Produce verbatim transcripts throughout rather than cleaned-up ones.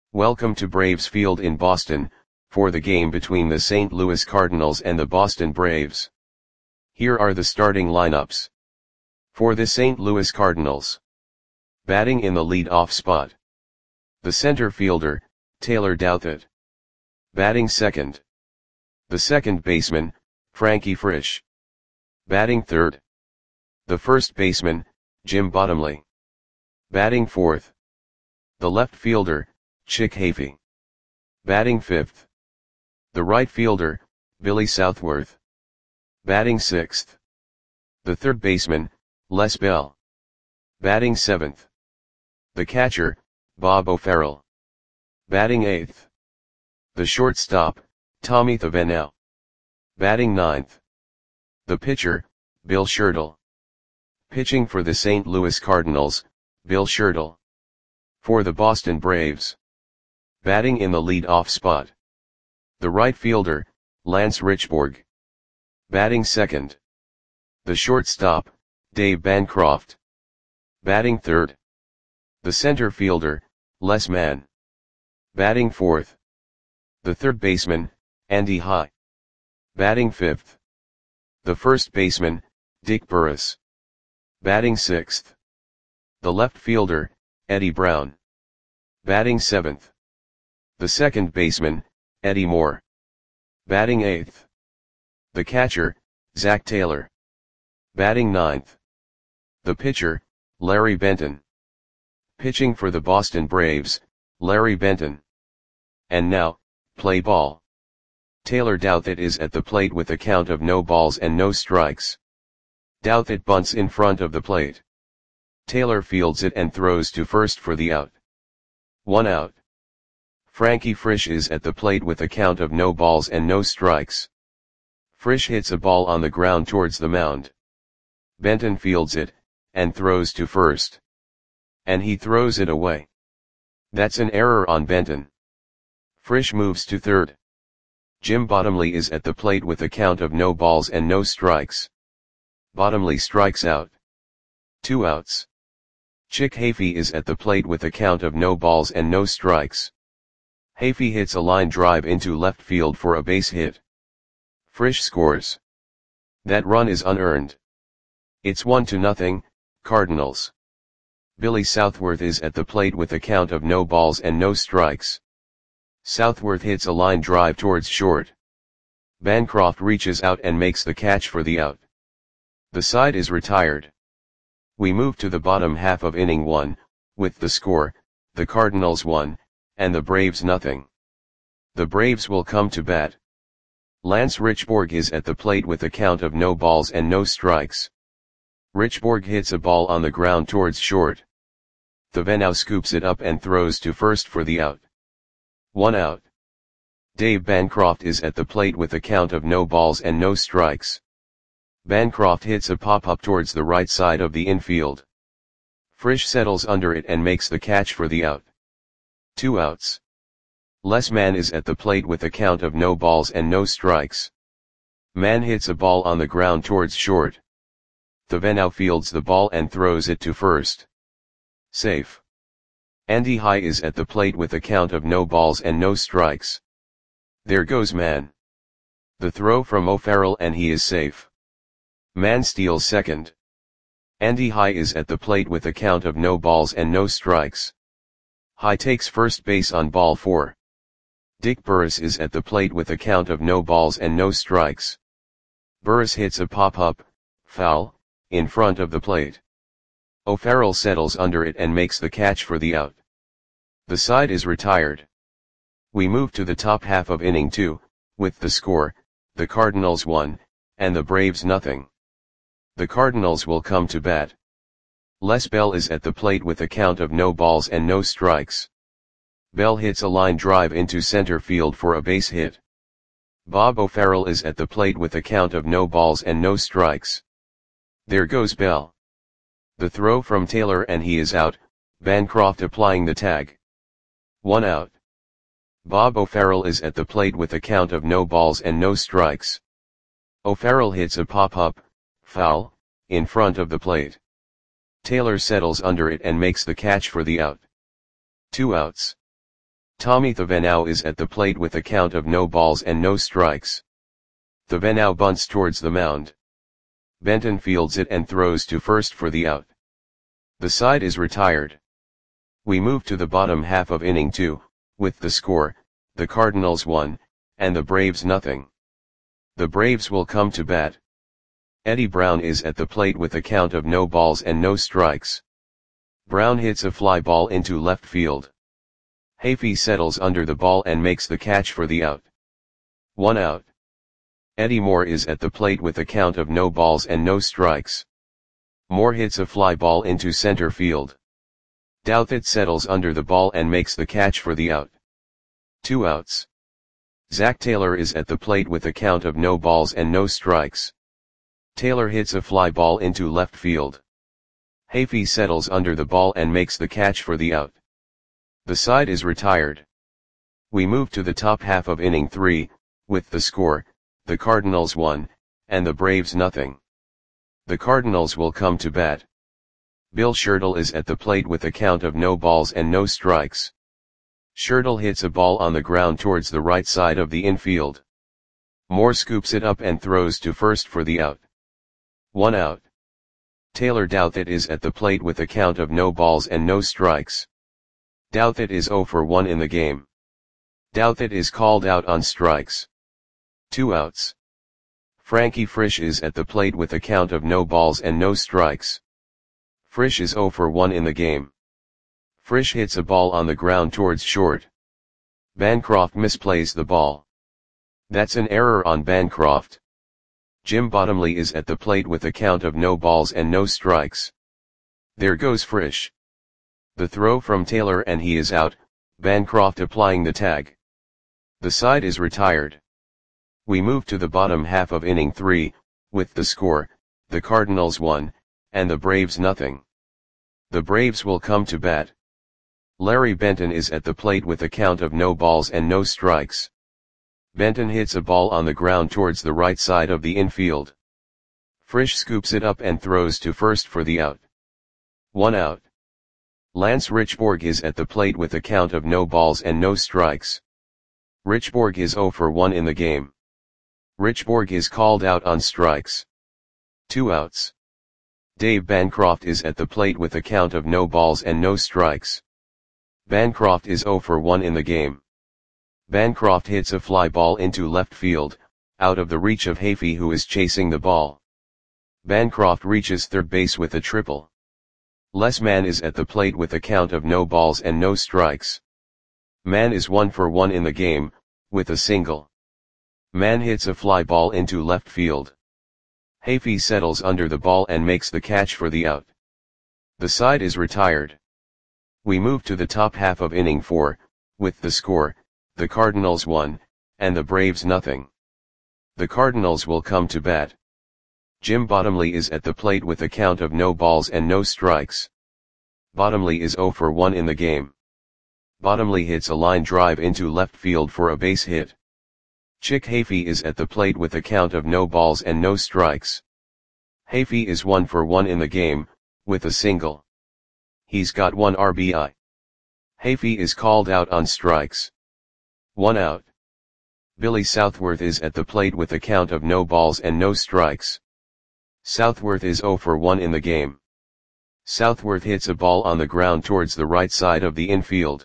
Welcome to Braves Field in Boston, for the game between the Saint Louis Cardinals and the Boston Braves. Here are the starting lineups. For the Saint Louis Cardinals. Batting in the lead-off spot. The center fielder, Taylor Douthit. Batting second. The second baseman, Frankie Frisch. Batting third. The first baseman, Jim Bottomley. Batting fourth. The left fielder, Chick Hafey. Batting fifth. The right fielder, Billy Southworth. Batting sixth. The third baseman, Les Bell. Batting seventh. The catcher, Bob O'Farrell. Batting eighth. The shortstop, Tommy Thavenau. Batting ninth. The pitcher, Bill Shirtle. Pitching for the Saint Louis Cardinals, Bill Shirtle. For the Boston Braves. Batting in the lead-off spot. The right fielder, Lance Richborg. Batting second. The shortstop, Dave Bancroft. Batting third. The center fielder, Les Mann. Batting fourth. The third baseman, Andy High. Batting fifth. The first baseman, Dick Burris. Batting sixth. The left fielder, Eddie Brown. Batting seventh. The second baseman, Eddie Moore. Batting eighth. The catcher, Zach Taylor. Batting ninth. The pitcher, Larry Benton. Pitching for the Boston Braves, Larry Benton. And now, play ball. Taylor Douthit is at the plate with a count of no balls and no strikes. Douthit bunts in front of the plate. Taylor fields it and throws to first for the out. One out. Frankie Frisch is at the plate with a count of no balls and no strikes. Frisch hits a ball on the ground towards the mound. Benton fields it, and throws to first. And he throws it away. That's an error on Benton. Frisch moves to third. Jim Bottomley is at the plate with a count of no balls and no strikes. Bottomley strikes out. Two outs. Chick Hafey is at the plate with a count of no balls and no strikes. Hafey hits a line drive into left field for a base hit. Frisch scores. That run is unearned. It's one to nothing, Cardinals. Billy Southworth is at the plate with a count of no balls and no strikes. Southworth hits a line drive towards short. Bancroft reaches out and makes the catch for the out. The side is retired. We move to the bottom half of inning one, with the score, the Cardinals one, and the Braves nothing. The Braves will come to bat. Lance Richborg is at the plate with a count of no balls and no strikes. Richborg hits a ball on the ground towards short. Thavenau scoops it up and throws to first for the out. One out. Dave Bancroft is at the plate with a count of no balls and no strikes. Bancroft hits a pop-up towards the right side of the infield. Frisch settles under it and makes the catch for the out. Two outs. Les Mann is at the plate with a count of no balls and no strikes. Mann hits a ball on the ground towards short. Thavenau fields the ball and throws it to first. Safe. Andy High is at the plate with a count of no balls and no strikes. There goes Mann. The throw from O'Farrell and he is safe. Mann steals second. Andy High is at the plate with a count of no balls and no strikes. High takes first base on ball four. Dick Burris is at the plate with a count of no balls and no strikes. Burris hits a pop-up, foul, in front of the plate. O'Farrell settles under it and makes the catch for the out. The side is retired. We move to the top half of inning two, with the score, the Cardinals one, and the Braves nothing. The Cardinals will come to bat. Les Bell is at the plate with a count of no balls and no strikes. Bell hits a line drive into center field for a base hit. Bob O'Farrell is at the plate with a count of no balls and no strikes. There goes Bell. The throw from Taylor and he is out, Bancroft applying the tag. One out. Bob O'Farrell is at the plate with a count of no balls and no strikes. O'Farrell hits a pop-up, foul, in front of the plate. Taylor settles under it and makes the catch for the out. Two outs. Tommy Thavenau is at the plate with a count of no balls and no strikes. Thavenau bunts towards the mound. Benton fields it and throws to first for the out. The side is retired. We move to the bottom half of inning two, with the score, the Cardinals one, and the Braves nothing. The Braves will come to bat. Eddie Brown is at the plate with a count of no balls and no strikes. Brown hits a fly ball into left field. Hafey settles under the ball and makes the catch for the out. One out. Eddie Moore is at the plate with a count of no balls and no strikes. Moore hits a fly ball into center field. Douthit settles under the ball and makes the catch for the out. Two outs. Zach Taylor is at the plate with a count of no balls and no strikes. Taylor hits a fly ball into left field. Hafey settles under the ball and makes the catch for the out. The side is retired. We move to the top half of inning three, with the score, the Cardinals one, and the Braves nothing. The Cardinals will come to bat. Bill Schertle is at the plate with a count of no balls and no strikes. Schertle hits a ball on the ground towards the right side of the infield. Moore scoops it up and throws to first for the out. One out. Taylor Douthit is at the plate with a count of no balls and no strikes. Douthit is zero for one in the game. Douthit is called out on strikes. Two outs. Frankie Frisch is at the plate with a count of no balls and no strikes. Frisch is zero for one in the game. Frisch hits a ball on the ground towards short. Bancroft misplays the ball. That's an error on Bancroft. Jim Bottomley is at the plate with a count of no balls and no strikes. There goes Frisch. The throw from Taylor and he is out, Bancroft applying the tag. The side is retired. We move to the bottom half of inning three, with the score, the Cardinals one, and the Braves nothing. The Braves will come to bat. Larry Benton is at the plate with a count of no balls and no strikes. Benton hits a ball on the ground towards the right side of the infield. Frisch scoops it up and throws to first for the out. One out. Lance Richborg is at the plate with a count of no balls and no strikes. Richborg is zero for one in the game. Richborg is called out on strikes. Two outs. Dave Bancroft is at the plate with a count of no balls and no strikes. Bancroft is zero for one in the game. Bancroft hits a fly ball into left field, out of the reach of Hafey who is chasing the ball. Bancroft reaches third base with a triple. Les Mann is at the plate with a count of no balls and no strikes. Mann is one for one in the game, with a single. Mann hits a fly ball into left field. Hafey settles under the ball and makes the catch for the out. The side is retired. We move to the top half of inning four, with the score, the Cardinals one, and the Braves nothing. The Cardinals will come to bat. Jim Bottomley is at the plate with a count of no balls and no strikes. Bottomley is zero for one in the game. Bottomley hits a line drive into left field for a base hit. Chick Hafey is at the plate with a count of no balls and no strikes. Hafey is one for one in the game, with a single. He's got one R B I. Hafey is called out on strikes. One out. Billy Southworth is at the plate with a count of no balls and no strikes. Southworth is zero for one in the game. Southworth hits a ball on the ground towards the right side of the infield.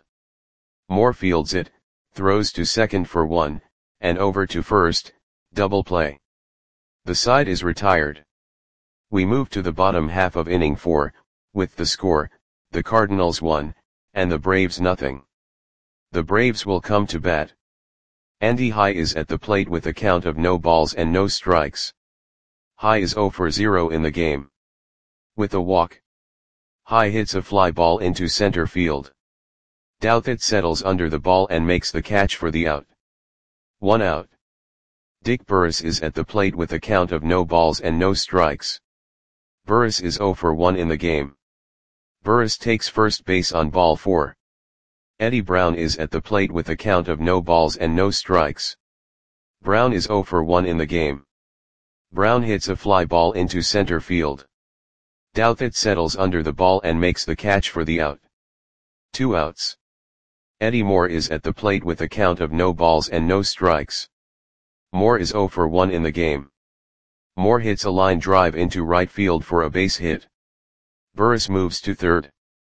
Moore fields it, throws to second for one, and over to first, double play. The side is retired. We move to the bottom half of inning four, with the score, the Cardinals one, and the Braves nothing. The Braves will come to bat. Andy High is at the plate with a count of no balls and no strikes. High is zero for zero in the game. With a walk. High hits a fly ball into center field. Douthit settles under the ball and makes the catch for the out. One out. Dick Burris is at the plate with a count of no balls and no strikes. Burris is zero for one in the game. Burris takes first base on ball four. Eddie Brown is at the plate with a count of no balls and no strikes. Brown is zero for one in the game. Brown hits a fly ball into center field. Douthit settles under the ball and makes the catch for the out. Two outs. Eddie Moore is at the plate with a count of no balls and no strikes. Moore is zero for one in the game. Moore hits a line drive into right field for a base hit. Burris moves to third.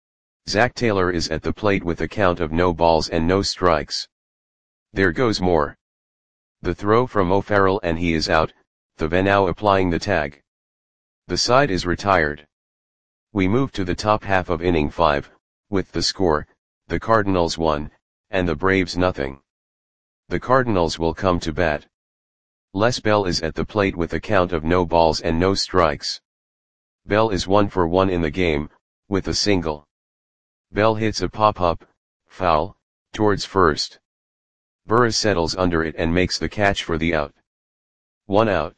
Zach Taylor is at the plate with a count of no balls and no strikes. There goes Moore. The throw from O'Farrell and he is out, Thevenot applying the tag. The side is retired. We move to the top half of inning five, with the score, the Cardinals one, and the Braves nothing. The Cardinals will come to bat. Les Bell is at the plate with a count of no balls and no strikes. Bell is one for one in the game, with a single. Bell hits a pop-up, foul, towards first. Burris settles under it and makes the catch for the out. One out.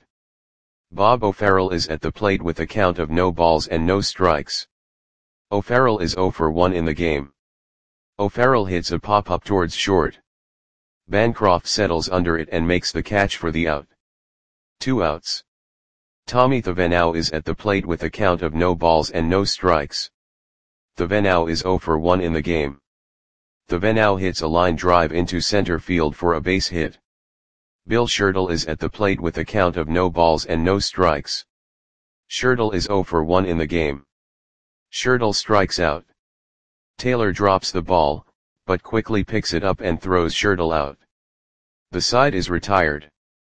Bob O'Farrell is at the plate with a count of no balls and no strikes. O'Farrell is zero for one in the game. O'Farrell hits a pop-up towards short. Bancroft settles under it and makes the catch for the out. Two outs. Tommy Thevenot is at the plate with a count of no balls and no strikes. Thevenot is zero for one in the game. Thevenot hits a line drive into center field for a base hit. Bill Schertle is at the plate with a count of no balls and no strikes. Schertle is zero for one in the game. Schertle strikes out. Taylor drops the ball, but quickly picks it up and throws Schertle out. The side is retired.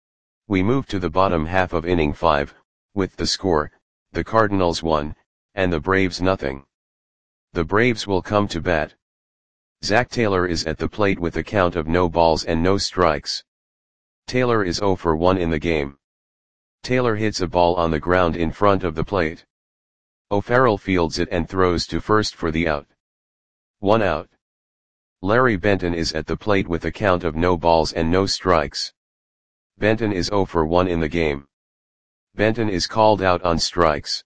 We move to the bottom half of inning five, with the score, the Cardinals one, and the Braves nothing. The Braves will come to bat. Zach Taylor is at the plate with a count of no balls and no strikes. Taylor is zero for one in the game. Taylor hits a ball on the ground in front of the plate. O'Farrell fields it and throws to first for the out. One out. Larry Benton is at the plate with a count of no balls and no strikes. Benton is zero for one in the game. Benton is called out on strikes.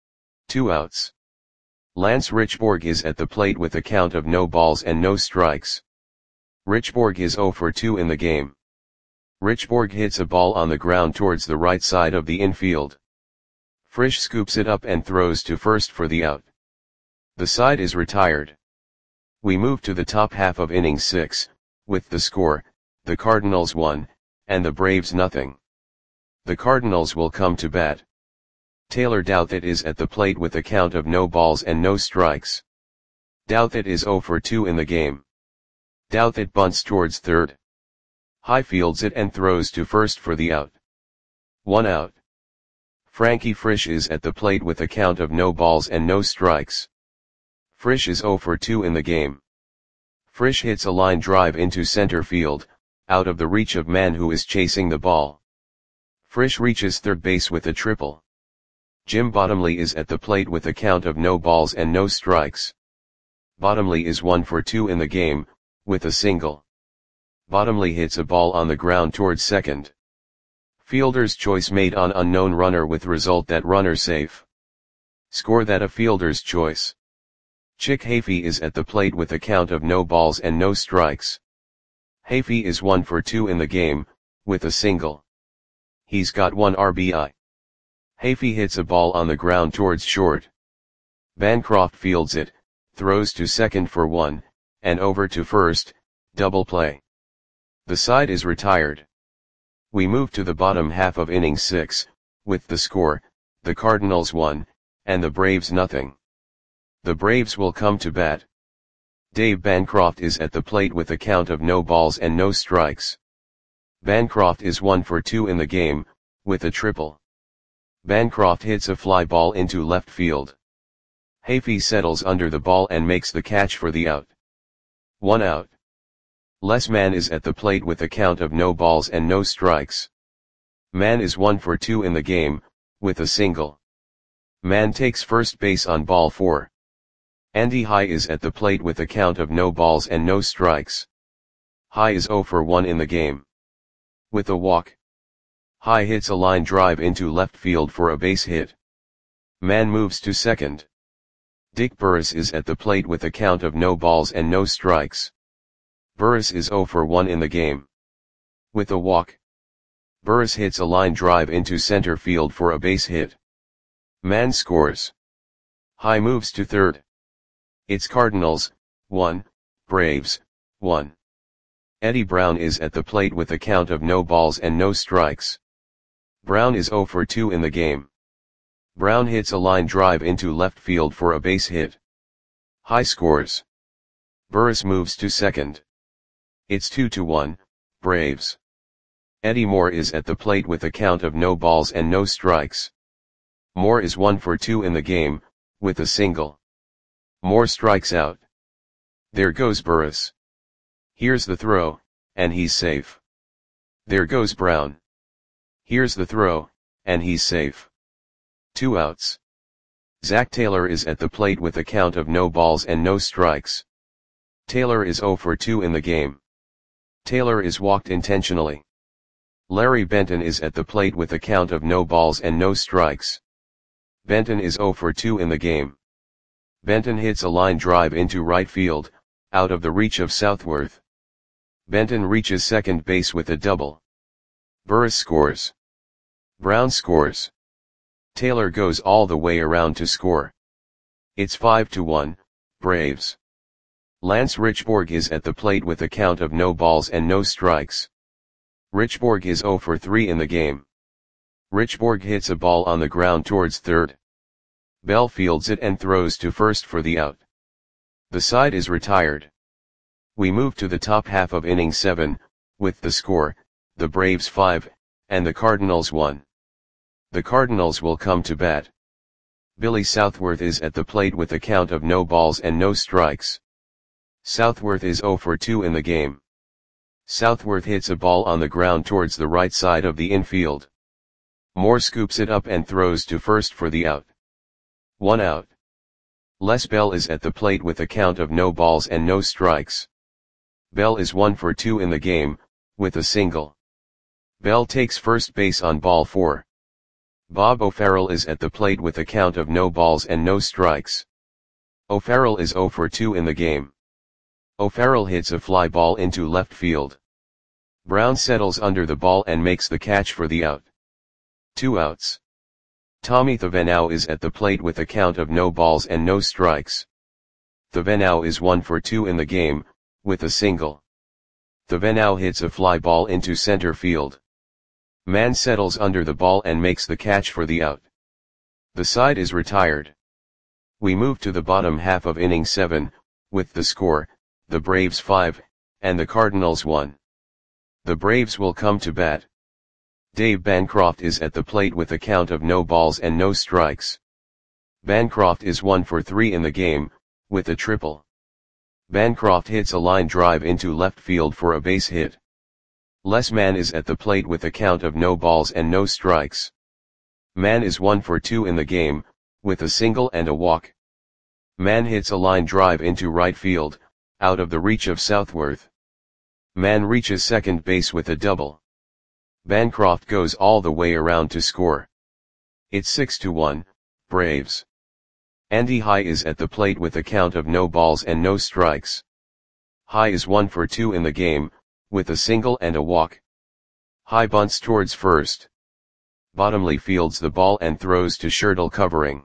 Two outs. Lance Richborg is at the plate with a count of no balls and no strikes. Richborg is zero for two in the game. Richborg hits a ball on the ground towards the right side of the infield. Frisch scoops it up and throws to first for the out. The side is retired. We move to the top half of inning six, with the score, the Cardinals one, and the Braves nothing. The Cardinals will come to bat. Taylor Douthit is at the plate with a count of no balls and no strikes. Douthit is zero for two in the game. Douthit bunts towards third. High fields it and throws to first for the out. One out. Frankie Frisch is at the plate with a count of no balls and no strikes. Frisch is zero for two in the game. Frisch hits a line drive into center field, out of the reach of man who is chasing the ball. Frisch reaches third base with a triple. Jim Bottomley is at the plate with a count of no balls and no strikes. Bottomley is one for two in the game, with a single. Bottomley hits a ball on the ground towards second. Fielder's choice made on unknown runner with result that runner safe. Score that a fielder's choice. Chick Hafey is at the plate with a count of no balls and no strikes. Hafey is one for two in the game, with a single. He's got one R B I. Hafey hits a ball on the ground towards short. Bancroft fields it, throws to second for one, and over to first, double play. The side is retired. We move to the bottom half of inning six, with the score, the Cardinals one, and the Braves nothing. The Braves will come to bat. Dave Bancroft is at the plate with a count of no balls and no strikes. Bancroft is one for two in the game, with a triple. Bancroft hits a fly ball into left field. Hafey settles under the ball and makes the catch for the out. One out. Les Mann is at the plate with a count of no balls and no strikes. Mann is one for two in the game, with a single. Mann takes first base on ball four. Andy High is at the plate with a count of no balls and no strikes. High is zero for one in the game. With a walk. High hits a line drive into left field for a base hit. Mann moves to second. Dick Burris is at the plate with a count of no balls and no strikes. Burris is zero for one in the game. With a walk. Burris hits a line drive into center field for a base hit. Mann scores. High moves to third. It's Cardinals, one, Braves, one. Eddie Brown is at the plate with a count of no balls and no strikes. Brown is zero for two in the game. Brown hits a line drive into left field for a base hit. High scores. Burris moves to second. It's two to one, Braves. Eddie Moore is at the plate with a count of no balls and no strikes. Moore is one for two in the game, with a single. Moore strikes out. There goes Burris. Here's the throw, and he's safe. There goes Brown. Here's the throw, and he's safe. Two outs. Zach Taylor is at the plate with a count of no balls and no strikes. Taylor is zero for two in the game. Taylor is walked intentionally. Larry Benton is at the plate with a count of no balls and no strikes. Benton is zero for two in the game. Benton hits a line drive into right field, out of the reach of Southworth. Benton reaches second base with a double. Burris scores. Brown scores. Taylor goes all the way around to score. It's five to one, Braves. Lance Richborg is at the plate with a count of no balls and no strikes. Richborg is zero for three in the game. Richborg hits a ball on the ground towards third. Bell fields it and throws to first for the out. The side is retired. We move to the top half of inning seven, with the score, the Braves five, and the Cardinals one. The Cardinals will come to bat. Billy Southworth is at the plate with a count of no balls and no strikes. Southworth is zero for two in the game. Southworth hits a ball on the ground towards the right side of the infield. Moore scoops it up and throws to first for the out. One out. Les Bell is at the plate with a count of no balls and no strikes. Bell is one for two in the game, with a single. Bell takes first base on ball four. Bob O'Farrell is at the plate with a count of no balls and no strikes. O'Farrell is zero for two in the game. O'Farrell hits a fly ball into left field. Brown settles under the ball and makes the catch for the out. Two outs. Tommy Thavenau is at the plate with a count of no balls and no strikes. Thavenau is one for two in the game, with a single. Thavenau hits a fly ball into center field. Mann settles under the ball and makes the catch for the out. The side is retired. We move to the bottom half of inning seven, with the score, the Braves five, and the Cardinals one. The Braves will come to bat. Dave Bancroft is at the plate with a count of no balls and no strikes. Bancroft is one for three in the game, with a triple. Bancroft hits a line drive into left field for a base hit. Les Mann is at the plate with a count of no balls and no strikes. Mann is one for two in the game, with a single and a walk. Mann hits a line drive into right field, out of the reach of Southworth. Mann reaches second base with a double. Bancroft goes all the way around to score. It's six to one, Braves. Andy High is at the plate with a count of no balls and no strikes. High is one for two in the game, with a single and a walk. High bunts towards first. Bottomley fields the ball and throws to Schertle covering.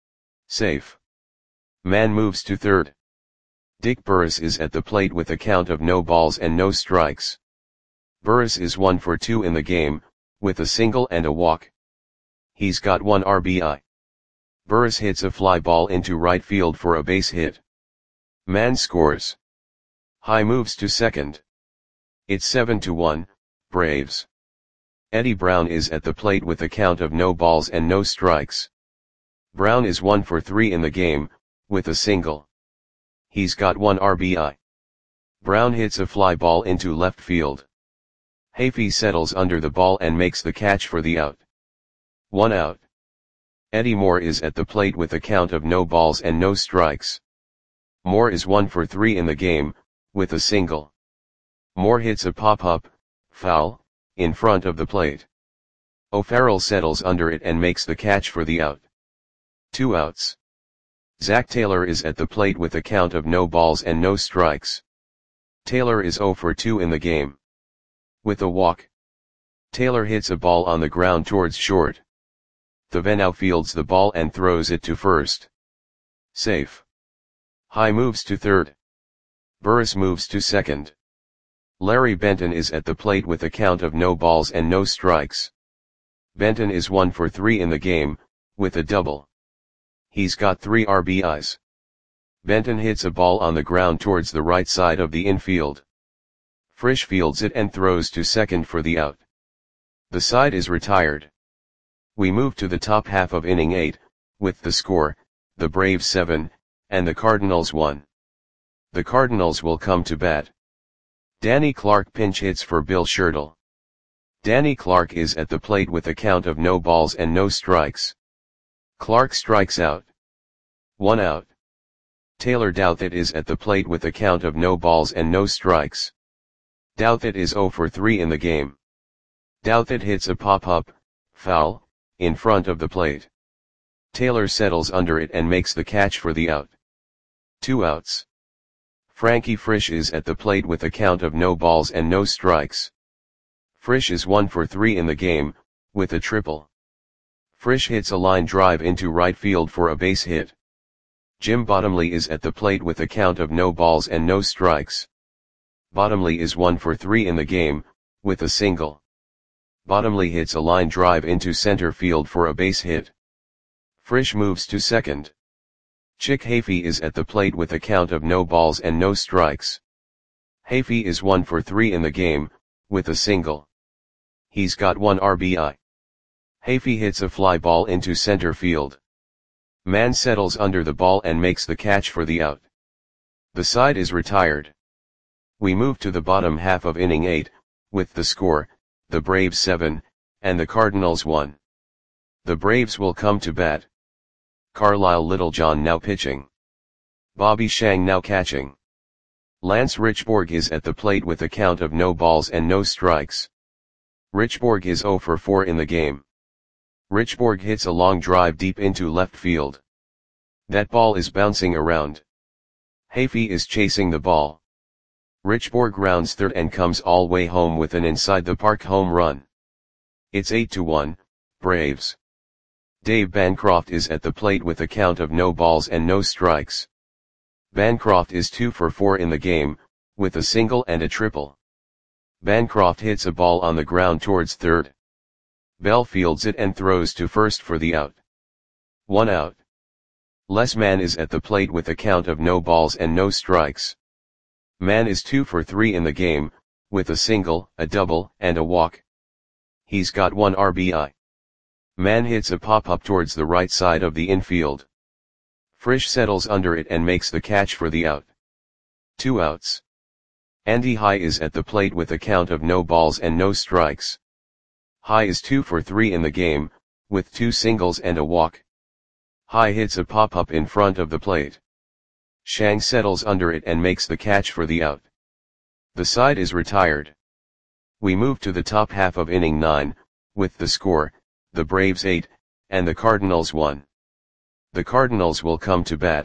Safe. Mann moves to third. Dick Burris is at the plate with a count of no balls and no strikes. Burris is one for two in the game, with a single and a walk. He's got one R B I. Burris hits a fly ball into right field for a base hit. Mann scores. High moves to second. It's seven to one, Braves. Eddie Brown is at the plate with a count of no balls and no strikes. Brown is one for three in the game, with a single. He's got one R B I. Brown hits a fly ball into left field. Hafey settles under the ball and makes the catch for the out. One out. Eddie Moore is at the plate with a count of no balls and no strikes. Moore is one for three in the game, with a single. Moore hits a pop-up, foul, in front of the plate. O'Farrell settles under it and makes the catch for the out. Two outs. Zach Taylor is at the plate with a count of no balls and no strikes. Taylor is zero for two in the game. With a walk. Taylor hits a ball on the ground towards short. Thavenau fields the ball and throws it to first. Safe. High moves to third. Burris moves to second. Larry Benton is at the plate with a count of no balls and no strikes. Benton is one for three in the game, with a double. He's got three R B Is. Benton hits a ball on the ground towards the right side of the infield. Frisch fields it and throws to second for the out. The side is retired. We move to the top half of inning eight, with the score, the Braves seven, and the Cardinals one. The Cardinals will come to bat. Danny Clark pinch hits for Bill Schertle. Danny Clark is at the plate with a count of no balls and no strikes. Clark strikes out. One out. Taylor Douthit is at the plate with a count of no balls and no strikes. Douthit is zero for three in the game. Douthit hits a pop-up, foul, in front of the plate. Taylor settles under it and makes the catch for the out. Two outs. Frankie Frisch is at the plate with a count of no balls and no strikes. Frisch is one for three in the game, with a triple. Frisch hits a line drive into right field for a base hit. Jim Bottomley is at the plate with a count of no balls and no strikes. Bottomley is one for three in the game, with a single. Bottomley hits a line drive into center field for a base hit. Frisch moves to second. Chick Hafey is at the plate with a count of no balls and no strikes. Hafey is one for three in the game, with a single. He's got one R B I. Hafey hits a fly ball into center field. Mann settles under the ball and makes the catch for the out. The side is retired. We move to the bottom half of inning eight, with the score, the Braves seven, and the Cardinals one. The Braves will come to bat. Carlisle Littlejohn now pitching. Bobby Shang now catching. Lance Richborg is at the plate with a count of no balls and no strikes. Richborg is zero for four in the game. Richborg hits a long drive deep into left field. That ball is bouncing around. Hafey is chasing the ball. Richborg rounds third and comes all way home with an inside-the-park home run. It's eight to one, Braves. Dave Bancroft is at the plate with a count of no balls and no strikes. Bancroft is two for four in the game, with a single and a triple. Bancroft hits a ball on the ground towards third. Bell fields it and throws to first for the out. One out. Les Mann is at the plate with a count of no balls and no strikes. Mann is two for three in the game, with a single, a double, and a walk. He's got one R B I. Mann hits a pop-up towards the right side of the infield. Frisch settles under it and makes the catch for the out. Two outs. Andy High is at the plate with a count of no balls and no strikes. High is two for three in the game, with two singles and a walk. High hits a pop-up in front of the plate. Shang settles under it and makes the catch for the out. The side is retired. We move to the top half of inning nine, with the score, the Braves eight, and the Cardinals one. The Cardinals will come to bat.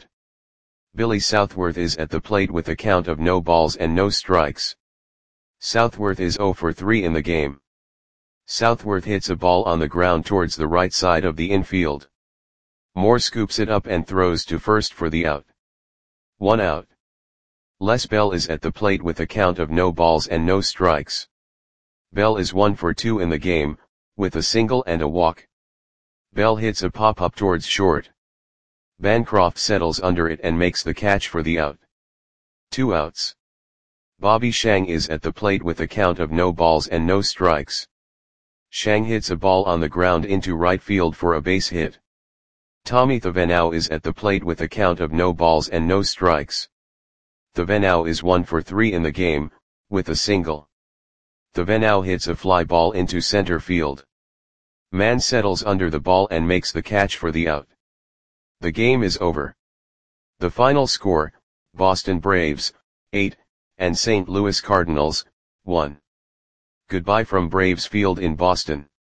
Billy Southworth is at the plate with a count of no balls and no strikes. Southworth is zero for three in the game. Southworth hits a ball on the ground towards the right side of the infield. Moore scoops it up and throws to first for the out. One out. Les Bell is at the plate with a count of no balls and no strikes. Bell is one for two in the game, with a single and a walk. Bell hits a pop-up towards short. Bancroft settles under it and makes the catch for the out. Two outs. Bobby Shang is at the plate with a count of no balls and no strikes. Shang hits a ball on the ground into right field for a base hit. Tommy Thavenau is at the plate with a count of no balls and no strikes. Thavenau is one for three in the game, with a single. Thavenau hits a fly ball into center field. Mann settles under the ball and makes the catch for the out. The game is over. The final score, Boston Braves, eight, and Saint Louis Cardinals, one. Goodbye from Braves Field in Boston.